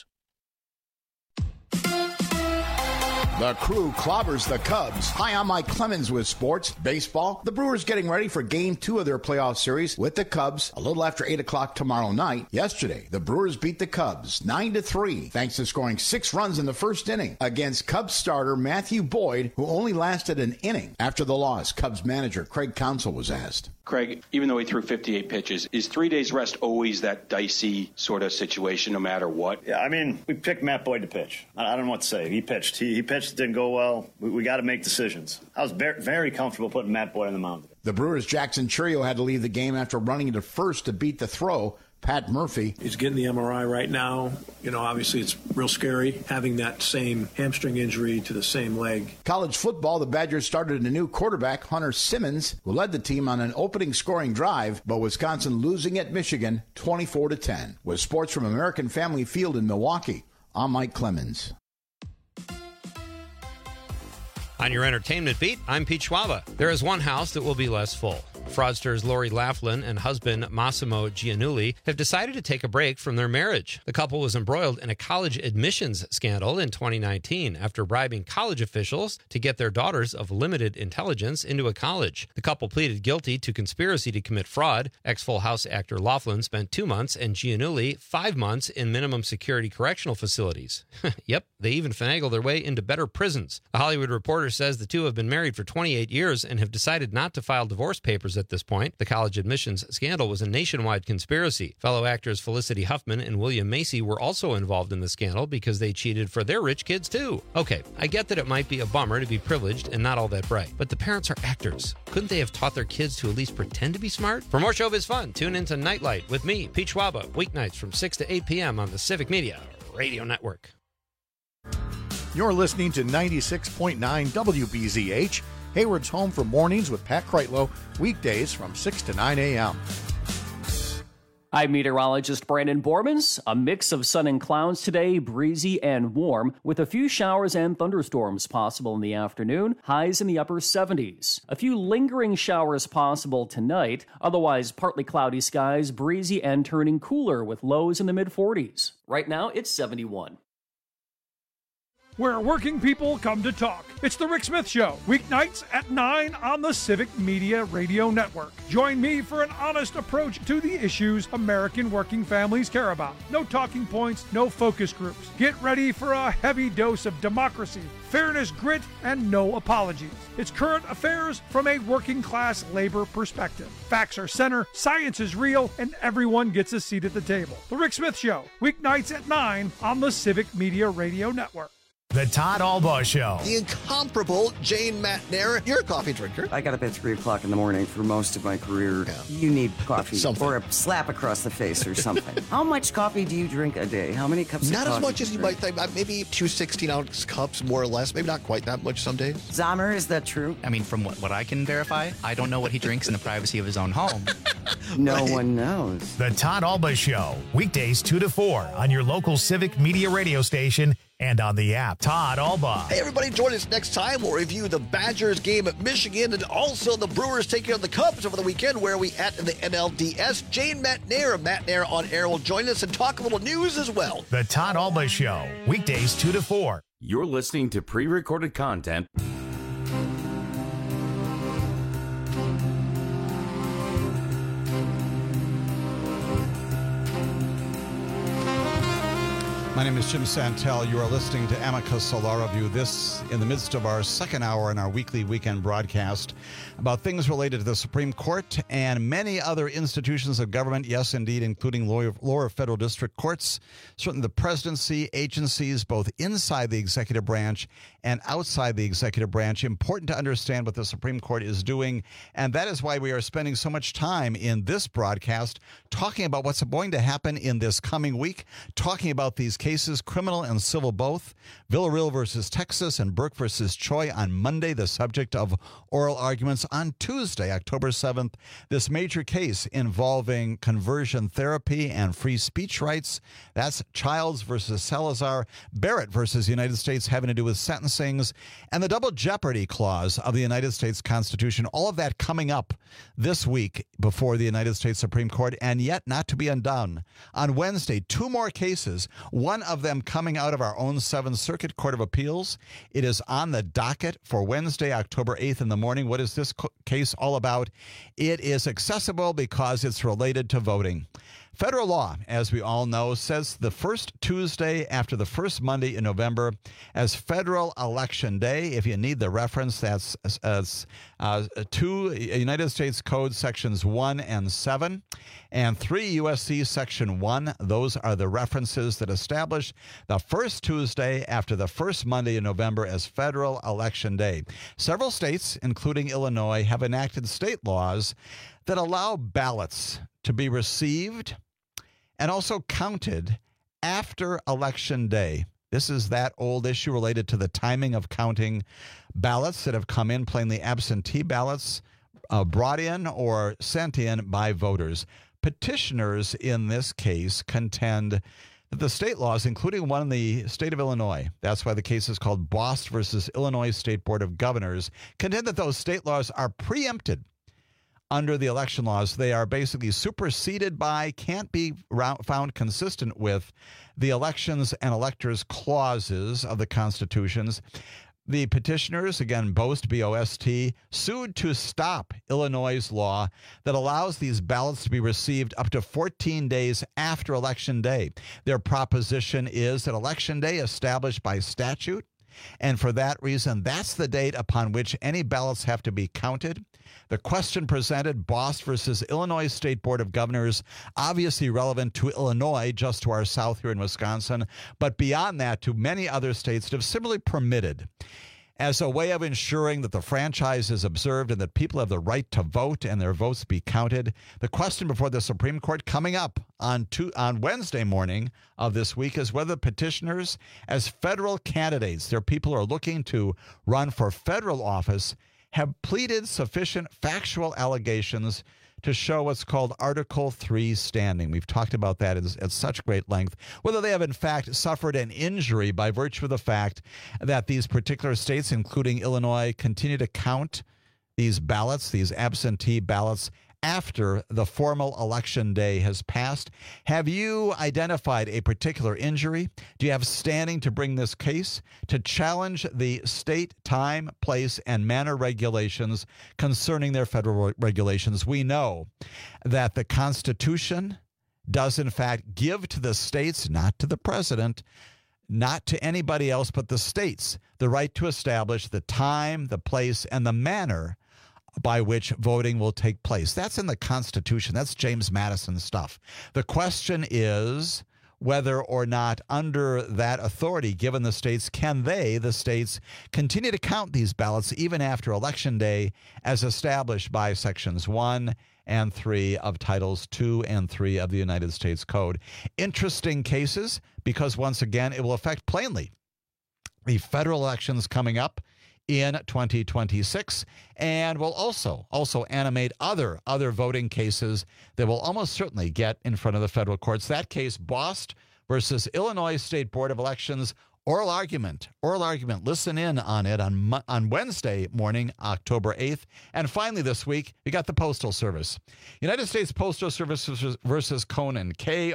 The Crew clobbers the Cubs. Hi, I'm Mike Clemens with sports. Baseball. The Brewers getting ready for Game 2 of their playoff series with the Cubs a little after 8 o'clock tomorrow night. Yesterday, the Brewers beat the Cubs 9-3 thanks to scoring 6 runs in the first inning against Cubs starter Matthew Boyd, who only lasted an inning. After the loss, Cubs manager Craig Counsell was asked. Craig, even though he threw 58 pitches, is 3 days rest always that dicey sort of situation no matter what? Yeah, I mean, we picked Matt Boyd to pitch. I don't know what to say. He pitched. He pitched, didn't go well. We got to make decisions. I was very comfortable putting Matt Boyd on the mound. The Brewers' Jackson Churio had to leave the game after running into first to beat the throw. Pat Murphy. He's getting the MRI right now. You know, obviously it's real scary having that same hamstring injury to the same leg. College football, the Badgers started a new quarterback, Hunter Simmons, who led the team on an opening scoring drive, but Wisconsin losing at Michigan 24-10. With sports from American Family Field in Milwaukee, I'm Mike Clemens. On your entertainment beat, I'm Pete Schwaba. There is one house that will be less full. Fraudsters Lori Laughlin and husband Massimo Giannulli have decided to take a break from their marriage. The couple was embroiled in a college admissions scandal in 2019 after bribing college officials to get their daughters of limited intelligence into a college. The couple pleaded guilty to conspiracy to commit fraud. Ex-Full House actor Laughlin spent 2 months and Giannulli 5 months in minimum security correctional facilities. Yep, they even finagled their way into better prisons. The Hollywood Reporter says the two have been married for 28 years and have decided not to file divorce papers at this point. The college admissions scandal was a nationwide conspiracy. Fellow actors Felicity Huffman and William Macy were also involved in the scandal because they cheated for their rich kids too. Okay, I get that it might be a bummer to be privileged and not all that bright, but the parents are actors. Couldn't they have taught their kids to at least pretend to be smart? For more showbiz fun, tune into Nightlight with me, Pete Schwaba, weeknights from 6 to 8 p.m. on the Civic Media Radio Network. You're listening to 96.9 WBZH, Hayward's home for mornings with Pat Kreitlow, weekdays from 6 to 9 a.m. I'm meteorologist Brandon Bormans. A mix of sun and clouds today, breezy and warm, with a few showers and thunderstorms possible in the afternoon, highs in the upper 70s. A few lingering showers possible tonight, otherwise partly cloudy skies, breezy and turning cooler with lows in the mid-40s. Right now, it's 71. where working people come to talk. It's The Rick Smith Show, weeknights at 9 on the Civic Media Radio Network. Join me for an honest approach to the issues American working families care about. No talking points, no focus groups. Get ready for a heavy dose of democracy, fairness, grit, and no apologies. It's current affairs from a working class labor perspective. Facts are center, science is real, and everyone gets a seat at the table. The Rick Smith Show, weeknights at 9 on the Civic Media Radio Network. The Todd Albaugh Show. The incomparable Jane Matnair. You're a coffee drinker. I got up at 3 o'clock in the morning for most of my career. Yeah. You need coffee or a slap across the face or something. How much coffee do you drink a day? How many cups of coffee? Not as much as you might think. Maybe 2 16-ounce cups, more or less. Maybe not quite that much some days. Zahmer, is that true? I mean, from what I can verify, I don't know what he drinks in the privacy of his own home. No one knows. The Todd Albaugh Show, weekdays 2 to 4 on your local Civic Media radio station and on the app. Todd Albaugh. Hey, everybody, join us next time. We'll review the Badgers game at Michigan and also the Brewers taking on the Cubs over the weekend. Where are we at in the NLDS? Jane Matnair of Matnair on Air will join us and talk a little news as well. The Todd Albaugh Show, weekdays 2 to 4. You're listening to pre-recorded content. My name is Jim Santel. You are listening to Amicus Law Review. This in the midst of our second hour in our weekly weekend broadcast about things related to the Supreme Court and many other institutions of government. Yes, indeed, including lower federal district courts, certainly the presidency, agencies, both inside the executive branch and outside the executive branch. Important to understand what the Supreme Court is doing. And that is why we are spending so much time in this broadcast talking about what's going to happen in this coming week, talking about these cases, criminal and civil both. Villarreal versus Texas and Burke versus Choi on Monday, the subject of oral arguments on Tuesday, October 7th. This major case involving conversion therapy and free speech rights. That's Childs versus Salazar, Barrett versus United States, having to do with sentencings, and the double jeopardy clause of the United States Constitution. All of that coming up this week before the United States Supreme Court, and yet not to be undone. On Wednesday, 2 more cases, one of them coming out of our own 7th Circuit Court of Appeals. It is on the docket for Wednesday, October 8th in the morning. What is this case all about? It is accessible because it's related to voting. Federal law, as we all know, says the first Tuesday after the first Monday in November as Federal Election Day. If you need the reference, that's 2 United States Code Sections 1 and 7 and 3 U.S.C. Section 1. Those are the references that establish the first Tuesday after the first Monday in November as Federal Election Day. Several states, including Illinois, have enacted state laws that allow ballots to be received and also counted after Election Day. This is that old issue related to the timing of counting ballots that have come in, plainly absentee ballots brought in or sent in by voters. Petitioners in this case contend that the state laws, including one in the state of Illinois, that's why the case is called Bost versus Illinois State Board of Governors, contend that those state laws are preempted under the election laws. They are basically superseded by, can't be found consistent with the elections and electors clauses of the constitutions. The petitioners, again, Bost, B-O-S-T, sued to stop Illinois' law that allows these ballots to be received up to 14 days after Election Day. Their proposition is that Election Day established by statute, and for that reason, that's the date upon which any ballots have to be counted. The question presented, Bost versus Illinois State Board of Governors, obviously relevant to Illinois, just to our south here in Wisconsin, but beyond that to many other states that have similarly permitted, as a way of ensuring that the franchise is observed and that people have the right to vote and their votes be counted. The question before the Supreme Court coming up on Wednesday morning of this week is whether petitioners, as federal candidates, their people who are looking to run for federal office, have pleaded sufficient factual allegations to show what's called Article 3 standing. We've talked about that at such great length. Whether they have, in fact, suffered an injury by virtue of the fact that these particular states, including Illinois, continue to count these ballots, these absentee ballots, after the formal election day has passed. Have you identified a particular injury? Do you have standing to bring this case to challenge the state time, place, and manner regulations concerning their federal regulations? We know that the Constitution does, in fact, give to the states, not to the president, not to anybody else but the states, the right to establish the time, the place, and the manner by which voting will take place. That's in the Constitution. That's James Madison stuff. The question is whether or not under that authority given the states, can they, the states, continue to count these ballots even after Election Day as established by Sections 1 and 3 of Titles 2 and 3 of the United States Code. Interesting cases because, once again, it will affect plainly the federal elections coming up in 2026 and will also animate other voting cases that will almost certainly get in front of the federal courts. That case, Bost versus Illinois State Board of Elections, oral argument. Listen in on it on Wednesday morning, October 8th. And finally this week, we got the Postal Service. United States Postal Service versus Conan,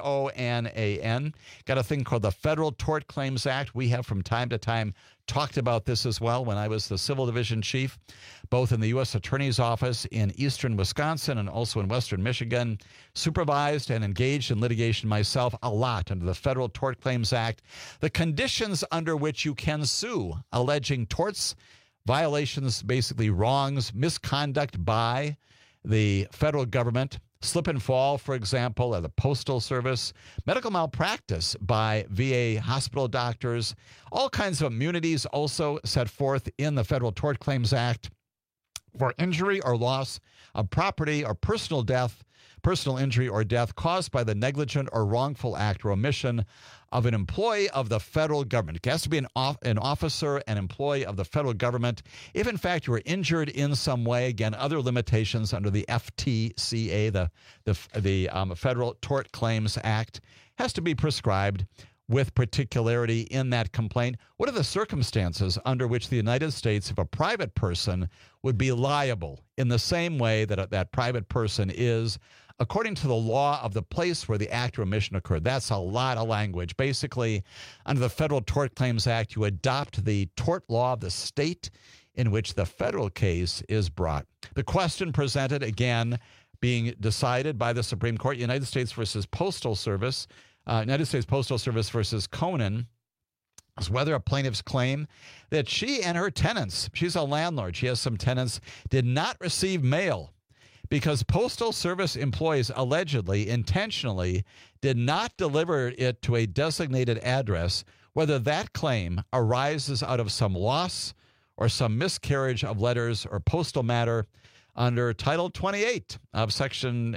Konan. Got a thing called the Federal Tort Claims Act. We have from time to time talked about this as well when I was the Civil Division Chief, both in the U.S. Attorney's Office in eastern Wisconsin and also in western Michigan. Supervised and engaged in litigation myself a lot under the Federal Tort Claims Act. The conditions under which you can sue alleging torts, violations, basically wrongs, misconduct by the federal government, slip and fall, for example, of the Postal Service, medical malpractice by VA hospital doctors, all kinds of immunities also set forth in the Federal Tort Claims Act for injury or loss of property or personal injury or death caused by the negligent or wrongful act or omission of an employee of the federal government. It has to be an officer, an employee of the federal government. If, in fact, you were injured in some way, again, other limitations under the FTCA, the Federal Tort Claims Act, has to be prescribed with particularity in that complaint. What are the circumstances under which the United States, if a private person, would be liable in the same way that that private person is according to the law of the place where the act or omission occurred? That's a lot of language. Basically, under the Federal Tort Claims Act, you adopt the tort law of the state in which the federal case is brought. The question presented, again, being decided by the Supreme Court, United States versus Postal Service, United States Postal Service versus Conan, is whether a plaintiff's claim that she and her tenants, she's a landlord, she has some tenants, did not receive mail because Postal Service employees allegedly, intentionally, did not deliver it to a designated address, whether that claim arises out of some loss or some miscarriage of letters or postal matter under Title 28 of Section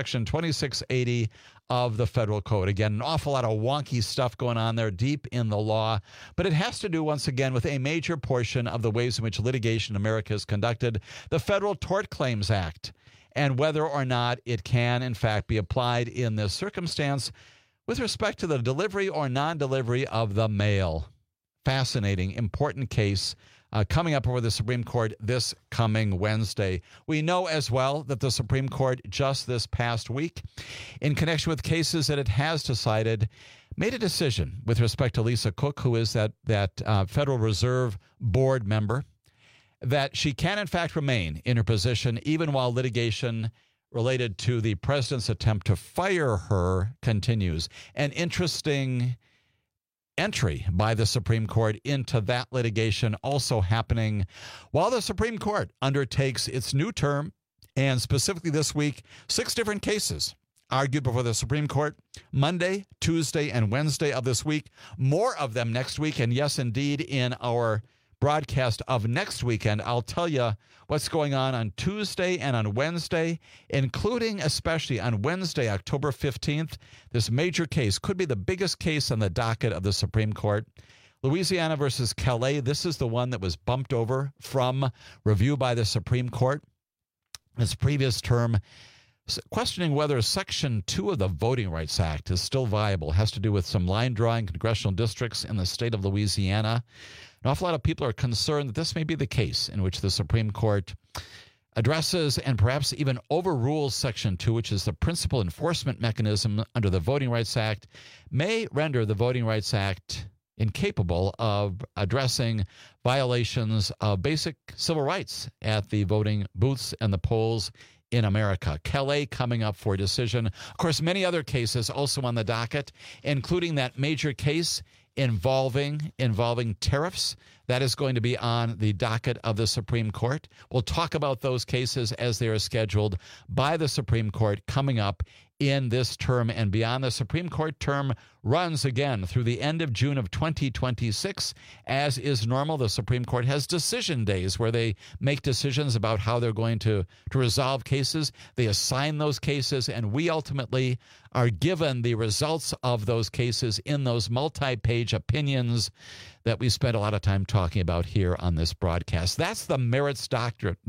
2680 of the Federal Code. Again, an awful lot of wonky stuff going on there deep in the law, but it has to do, once again, with a major portion of the ways in which litigation in America is conducted, the Federal Tort Claims Act, and whether or not it can, in fact, be applied in this circumstance with respect to the delivery or non-delivery of the mail. Fascinating, important case coming up before the Supreme Court this coming Wednesday. We know as well that the Supreme Court just this past week, in connection with cases that it has decided, made a decision with respect to Lisa Cook, who is that Federal Reserve Board member, that she can in fact remain in her position even while litigation related to the president's attempt to fire her continues. An interesting entry by the Supreme Court into that litigation also happening while the Supreme Court undertakes its new term, and specifically this week, 6 different cases argued before the Supreme Court Monday, Tuesday, and Wednesday of this week. More of them next week, and yes, indeed, in our broadcast of next weekend, I'll tell you what's going on Tuesday and on Wednesday, including especially on Wednesday, October 15th. This major case could be the biggest case on the docket of the Supreme Court. Louisiana versus Calais. This is the one that was bumped over from review by the Supreme Court in its previous term, questioning whether Section 2 of the Voting Rights Act is still viable. It has to do with some line drawing congressional districts in the state of Louisiana. An awful lot of people are concerned that this may be the case in which the Supreme Court addresses and perhaps even overrules Section 2, which is the principal enforcement mechanism under the Voting Rights Act, may render the Voting Rights Act incapable of addressing violations of basic civil rights at the voting booths and the polls in America. Calais coming up for decision. Of course, many other cases also on the docket, including that major case involving tariffs. That is going to be on the docket of the Supreme Court. We'll talk about those cases as they are scheduled by the Supreme Court coming up in this term and beyond. The Supreme Court term runs again through the end of June of 2026. As is normal, the Supreme Court has decision days where they make decisions about how they're going to resolve cases. They assign those cases, and we ultimately are given the results of those cases in those multi-page opinions that we spent a lot of time talking about here on this broadcast. That's the merits docket,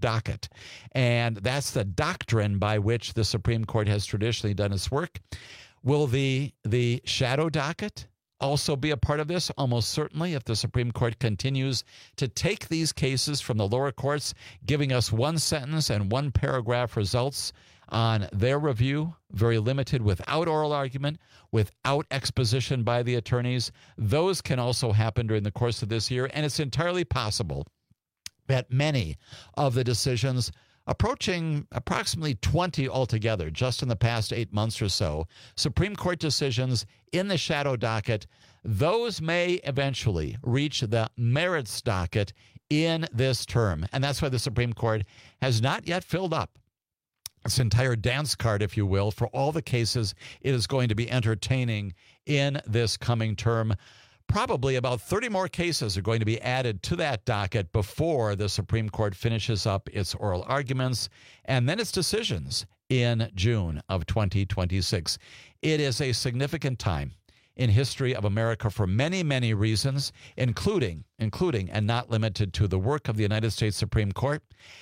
and that's the doctrine by which the Supreme Court has traditionally done its work. Will the shadow docket also be a part of this? Almost certainly, if the Supreme Court continues to take these cases from the lower courts, giving us one sentence and one paragraph results on their review, very limited, without oral argument, without exposition by the attorneys. Those can also happen during the course of this year, and it's entirely possible that many of the decisions, approaching approximately 20 altogether, just in the past 8 months or so, Supreme Court decisions in the shadow docket, those may eventually reach the merits docket in this term. And that's why the Supreme Court has not yet filled up its entire dance card, if you will, for all the cases it is going to be entertaining in this coming term. Probably about 30 more cases are going to be added to that docket before the Supreme Court finishes up its oral arguments and then its decisions in June of 2026. It is a significant time in history of America for many, many reasons, including and not limited to the work of the United States Supreme Court,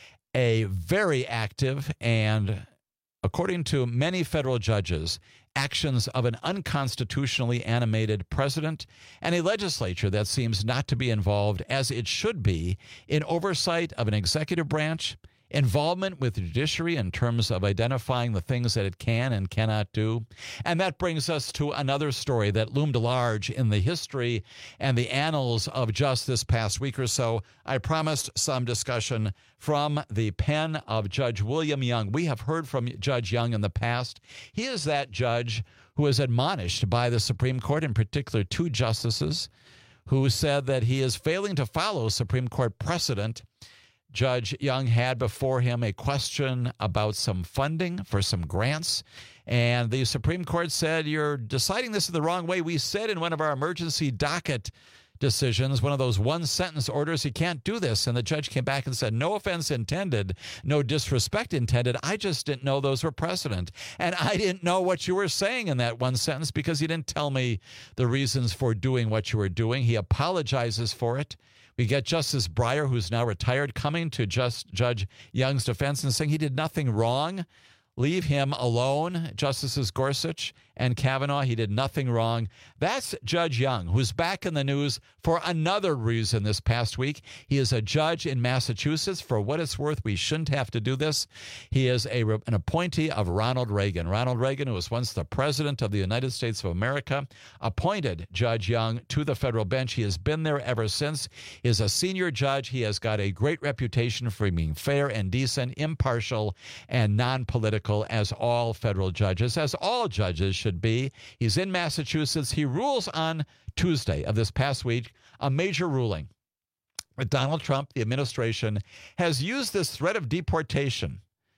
a very active and, according to many federal judges, actions of an unconstitutionally animated president, and a legislature that seems not to be involved as it should be in oversight of an executive branch, involvement with the judiciary in terms of identifying the things that it can and cannot do. And that brings us to another story that loomed large in the history and the annals of just this past week or so. I promised some discussion from the pen of Judge William Young. We have heard from Judge Young in the past. He is that judge who is admonished by the Supreme Court, in particular 2 justices, who said that he is failing to follow Supreme Court precedent. Judge Young had before him a question about some funding for some grants, and the Supreme Court said, "You're deciding this the wrong way. We said in one of our emergency docket decisions, one of those one-sentence orders, you can't do this." And the judge came back and said, "No offense intended, no disrespect intended. I just didn't know those were precedent. And I didn't know what you were saying in that one sentence because you didn't tell me the reasons for doing what you were doing." He apologizes for it. We get Justice Breyer, who's now retired, coming to Judge Young's defense and saying he did nothing wrong. Leave him alone. Justices Gorsuch and Kavanaugh, he did nothing wrong. That's Judge Young, who's back in the news for another reason this past week. He is a judge in Massachusetts. For what it's worth, we shouldn't have to do this. He is an appointee of Ronald Reagan. Ronald Reagan, who was once the president of the United States of America, appointed Judge Young to the federal bench. He has been there ever since. He is a senior judge. He has got a great reputation for being fair and decent, impartial, and non-political, as all federal judges, as all judges should be. He's in Massachusetts. He rules on Tuesday of this past week, a major ruling. Donald Trump, the administration, has used this threat of deportation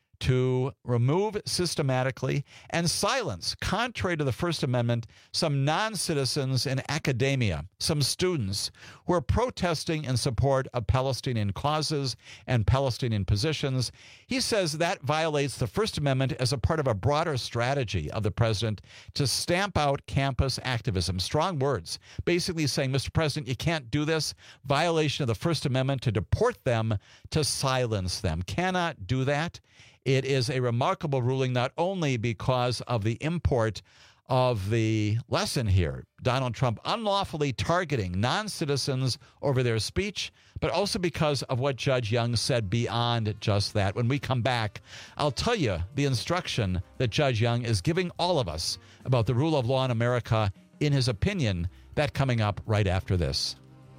to remove systematically and silence, contrary to the First Amendment, some non-citizens in academia, some students who are protesting in support of Palestinian causes and Palestinian positions. He says that violates the First Amendment as a part of a broader strategy of the president to stamp out campus activism. Strong words, basically saying, Mr. President, you can't do this. Violation of the First Amendment to deport them, to silence them. Cannot do that. It is a remarkable ruling, not only because of the import of the lesson here. Donald Trump unlawfully targeting non-citizens over their speech, but also because of what Judge Young said beyond just that. When we come back, I'll tell you the instruction that Judge Young is giving all of us about the rule of law in America in his opinion. That coming up right after this.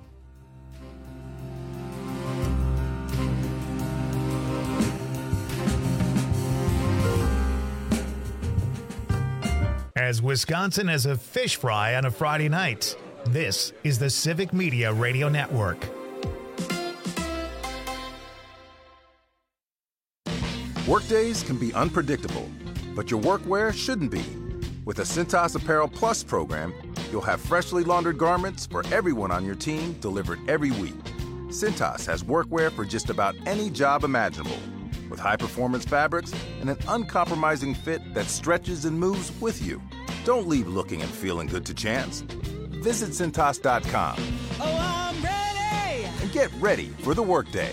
As Wisconsin as a fish fry on a Friday night, this is the Civic Media Radio Network. Workdays can be unpredictable, but your workwear shouldn't be. With a Cintas Apparel Plus program, you'll have freshly laundered garments for everyone on your team delivered every week. Cintas has workwear for just about any job imaginable, with high-performance fabrics and an uncompromising fit that stretches and moves with you. Don't leave looking and feeling good to chance. Visit Cintas.com. Oh, I'm ready! And get ready for the workday.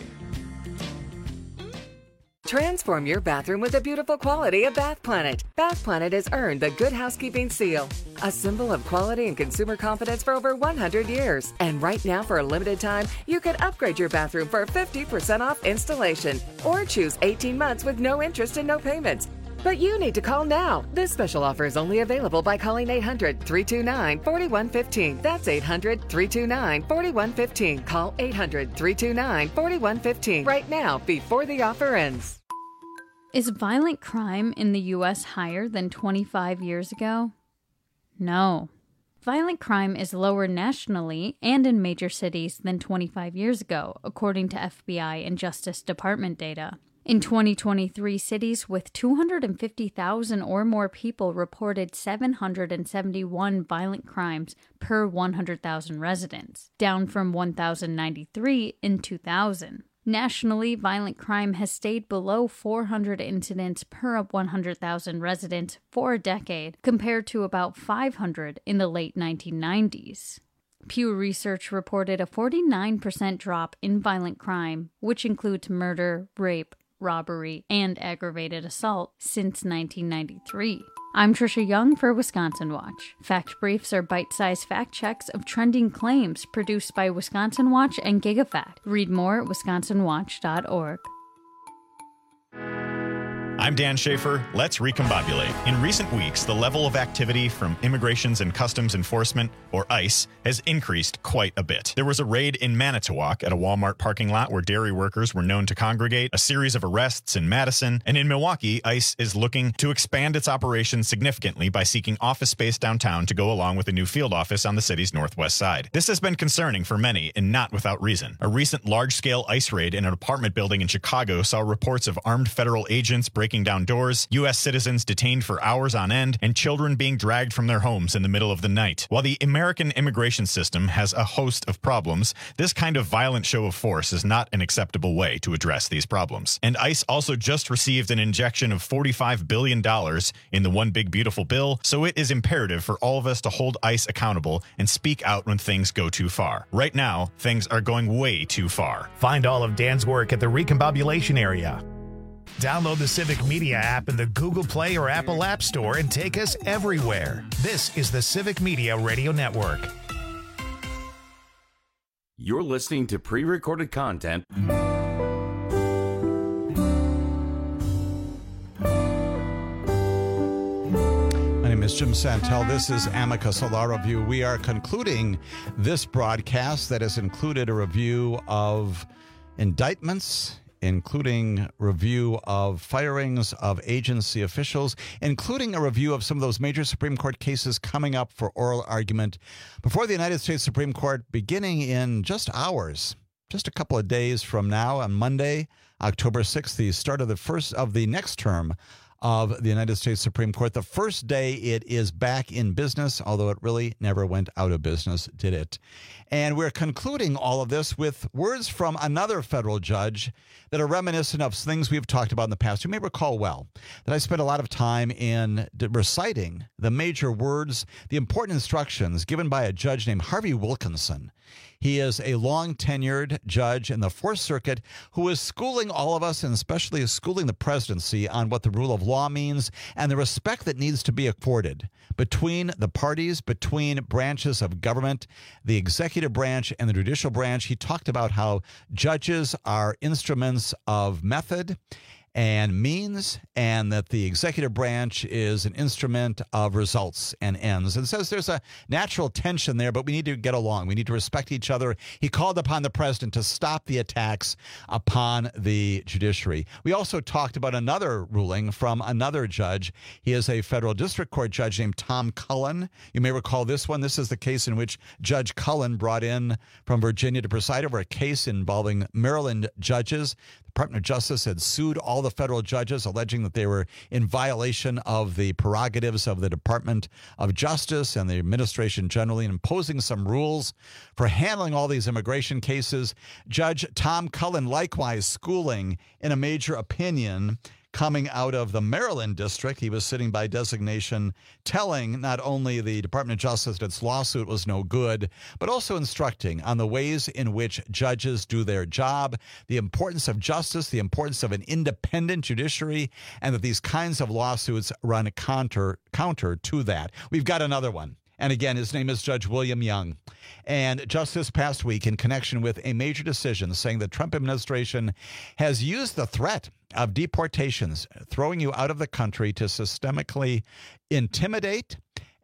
Transform your bathroom with the beautiful quality of Bath Planet. Bath Planet has earned the Good Housekeeping seal, a symbol of quality and consumer confidence for over 100 years. And right now, for a limited time, you can upgrade your bathroom for 50% off installation or choose 18 months with no interest and no payments. But you need to call now. This special offer is only available by calling 800-329-4115. That's 800-329-4115. Call 800-329-4115 right now before the offer ends. Is violent crime in the U.S. higher than 25 years ago? No. Violent crime is lower nationally and in major cities than 25 years ago, according to FBI and Justice Department data. In 2023, cities with 250,000 or more people reported 771 violent crimes per 100,000 residents, down from 1,093 in 2000. Nationally, violent crime has stayed below 400 incidents per 100,000 residents for a decade, compared to about 500 in the late 1990s. Pew Research reported a 49% drop in violent crime, which includes murder, rape, robbery, and aggravated assault since 1993. I'm Trisha Young for Wisconsin Watch. Fact Briefs are bite-sized fact checks of trending claims produced by Wisconsin Watch and GigaFact. Read more at wisconsinwatch.org. I'm Dan Schaefer. Let's recombobulate. In recent weeks, the level of activity from Immigrations and Customs Enforcement, or ICE, has increased quite a bit. There was a raid in Manitowoc at a Walmart parking lot where dairy workers were known to congregate, a series of arrests in Madison, and in Milwaukee, ICE is looking to expand its operations significantly by seeking office space downtown to go along with a new field office on the city's northwest side. This has been concerning for many, and not without reason. A recent large-scale ICE raid in an apartment building in Chicago saw reports of armed federal agents breaking down doors, U.S. citizens detained for hours on end, and children being dragged from their homes in the middle of the night. While the American immigration system has a host of problems, this kind of violent show of force is not an acceptable way to address these problems. And ICE also just received an injection of $45 billion in the One Big Beautiful Bill, so it is imperative for all of us to hold ICE accountable and speak out when things go too far. Right now, things are going way too far. Find all of Dan's work at the Recombobulation Area. Download the Civic Media app in the Google Play or Apple App Store and take us everywhere. This is the Civic Media Radio Network. You're listening to pre-recorded content. My name is Jim Santel. This is Amicus, a law review. We are concluding this broadcast that has included a review of indictments, including review of firings of agency officials, including a review of some of those major Supreme Court cases coming up for oral argument before the United States Supreme Court, beginning in just hours, just a couple of days from now, on Monday, October 6th, the start of the first of the next term of the United States Supreme Court. The first day it is back in business, although it really never went out of business, did it? And we're concluding all of this with words from another federal judge that are reminiscent of things we've talked about in the past. You may recall well that I spent a lot of time in reciting the major words, the important instructions given by a judge named Harvey Wilkinson He is a long-tenured judge in the Fourth Circuit who is schooling all of us, and especially schooling the presidency, on what the rule of law means and the respect that needs to be accorded between the parties, between branches of government, the executive branch and the judicial branch. He talked about how judges are instruments of method and means, and that the executive branch is an instrument of results and ends. And says there's a natural tension there, but we need to get along. We need to respect each other. He called upon the president to stop the attacks upon the judiciary. We also talked about another ruling from another judge. He is a federal district court judge named Tom Cullen. You may recall this one. This is the case in which Judge Cullen brought in from Virginia to preside over a case involving Maryland judges. Department of Justice had sued all the federal judges, alleging that they were in violation of the prerogatives of the Department of Justice and the administration generally, and imposing some rules for handling all these immigration cases. Judge Tom Cullen likewise schooling in a major opinion coming out of the Maryland district. He was sitting by designation, telling not only the Department of Justice that its lawsuit was no good, but also instructing on the ways in which judges do their job, the importance of justice, the importance of an independent judiciary, and that these kinds of lawsuits run counter to that. We've got another one. And again, his name is Judge William Young. And just this past week, in connection with a major decision saying the Trump administration has used the threat of deportations, throwing you out of the country, to systemically intimidate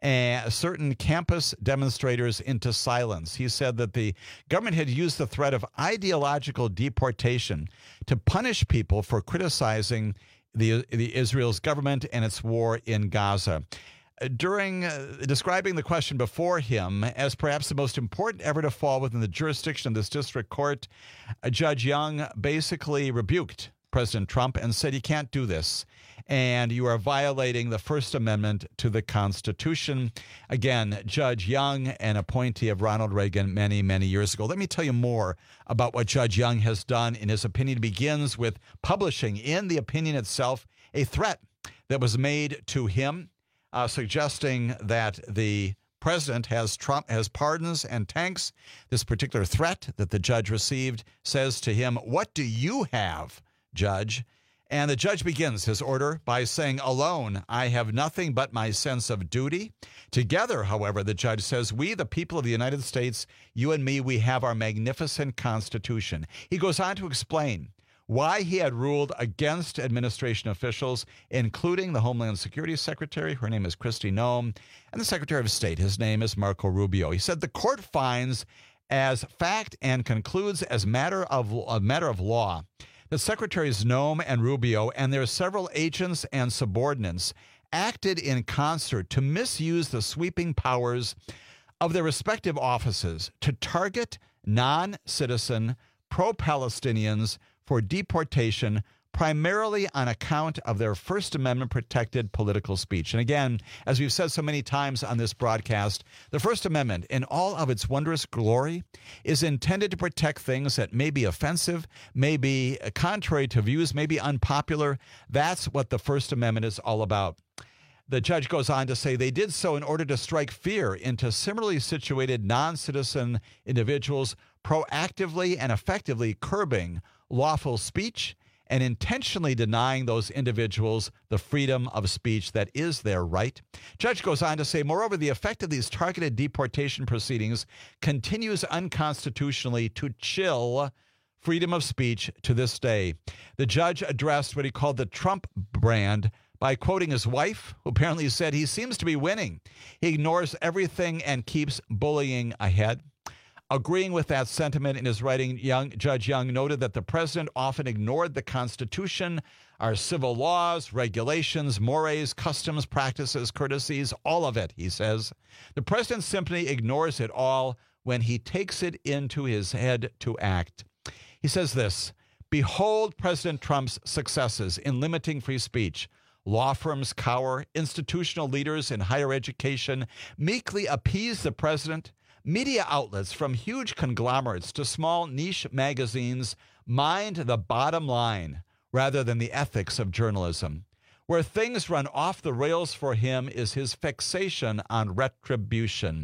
certain campus demonstrators into silence. He said that the government had used the threat of ideological deportation to punish people for criticizing the Israel's government and its war in Gaza. During describing the question before him as perhaps the most important ever to fall within the jurisdiction of this district court, Judge Young basically rebuked President Trump and said, "You can't do this, and you are violating the First Amendment to the Constitution." Again, Judge Young, an appointee of Ronald Reagan many, many years ago. Let me tell you more about what Judge Young has done in his opinion. It begins with publishing in the opinion itself a threat that was made to him, suggesting that the president has pardons and tanks. This particular threat that the judge received says to him, "What do you have, Judge?" And the judge begins his order by saying, "Alone, I have nothing but my sense of duty. Together, however," the judge says, "we, the people of the United States, you and me, we have our magnificent Constitution." He goes on to explain why he had ruled against administration officials, including the Homeland Security Secretary, her name is Kristi Noem, and the Secretary of State, his name is Marco Rubio. He said the court finds as fact and concludes as a matter of law that Secretaries Noem and Rubio and their several agents and subordinates acted in concert to misuse the sweeping powers of their respective offices to target non-citizen pro-Palestinians for deportation, primarily on account of their First Amendment-protected political speech. And again, as we've said so many times on this broadcast, the First Amendment, in all of its wondrous glory, is intended to protect things that may be offensive, may be contrary to views, may be unpopular. That's what the First Amendment is all about. The judge goes on to say they did so in order to strike fear into similarly situated non-citizen individuals, proactively and effectively curbing lawful speech and intentionally denying those individuals the freedom of speech that is their right. Judge goes on to say, moreover, the effect of these targeted deportation proceedings continues unconstitutionally to chill freedom of speech to this day. The judge addressed what he called the Trump brand by quoting his wife, who apparently said he seems to be winning. He ignores everything and keeps bullying ahead. Agreeing with that sentiment in his writing, Judge Young noted that the president often ignored the Constitution, our civil laws, regulations, mores, customs, practices, courtesies, all of it, he says. The president simply ignores it all when he takes it into his head to act. He says this, "Behold President Trump's successes in limiting free speech. Law firms cower, institutional leaders in higher education meekly appease the president. Media outlets from huge conglomerates to small niche magazines mind the bottom line rather than the ethics of journalism. Where things run off the rails for him is his fixation on retribution."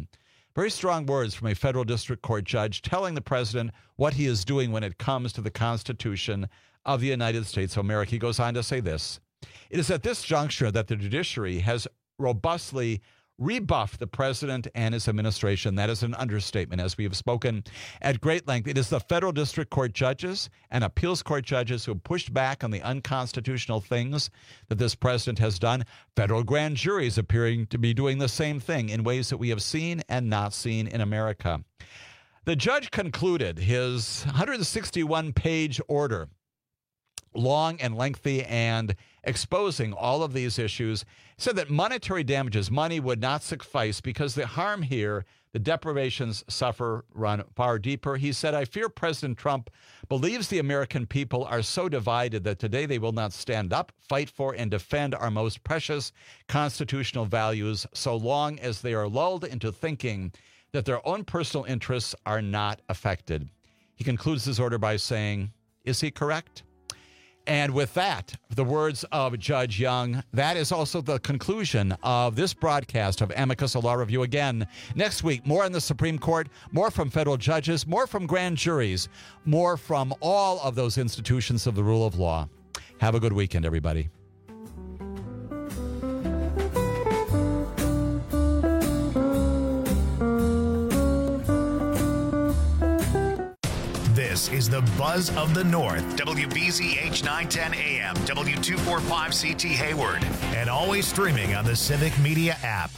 Very strong words from a federal district court judge telling the president what he is doing when it comes to the Constitution of the United States of America. He goes on to say this: "It is at this juncture that the judiciary has robustly rebuffed the president and his administration." That is an understatement, as we have spoken at great length. It is the federal district court judges and appeals court judges who pushed back on the unconstitutional things that this president has done. Federal grand juries appearing to be doing the same thing in ways that we have seen and not seen in America. The judge concluded his 161-page order, long and lengthy and exposing all of these issues, said that monetary damages, money would not suffice because the harm here, the deprivations run far deeper. He said, "I fear President Trump believes the American people are so divided that today they will not stand up, fight for, and defend our most precious constitutional values so long as they are lulled into thinking that their own personal interests are not affected." He concludes his order by saying, is he correct? And with that, the words of Judge Young, that is also the conclusion of this broadcast of Amicus, a Law Review. Again, next week, more on the Supreme Court, more from federal judges, more from grand juries, more from all of those institutions of the rule of law. Have a good weekend, everybody. This is the Buzz of the North, WBZH 910 AM, W245CT Hayward, and always streaming on the Civic Media app.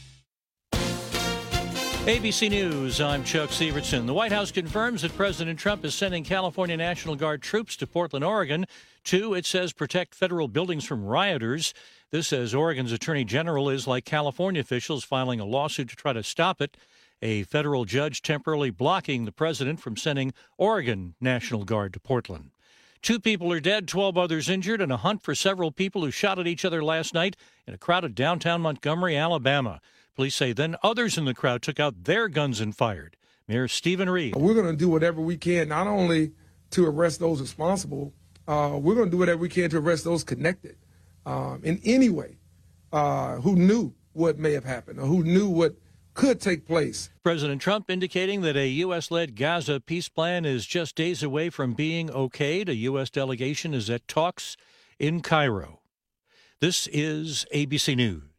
ABC News, I'm Chuck Severson. The White House confirms that President Trump is sending California National Guard troops to Portland, Oregon, to, it says, protect federal buildings from rioters. This says Oregon's Attorney General is, like California officials, filing a lawsuit to try to stop it. A federal judge temporarily blocking the president from sending Oregon National Guard to Portland. 2 people are dead, 12 others injured, in a hunt for several people who shot at each other last night in a crowded downtown Montgomery, Alabama. Police say then others in the crowd took out their guns and fired. Mayor Stephen Reed. We're going to do whatever we can, not only to arrest those responsible, we're going to do whatever we can to arrest those connected in any way, who knew what may have happened or who knew what could take place. President Trump indicating that a U.S.-led Gaza peace plan is just days away from being okayed. A U.S. delegation is at talks in Cairo. This is ABC News.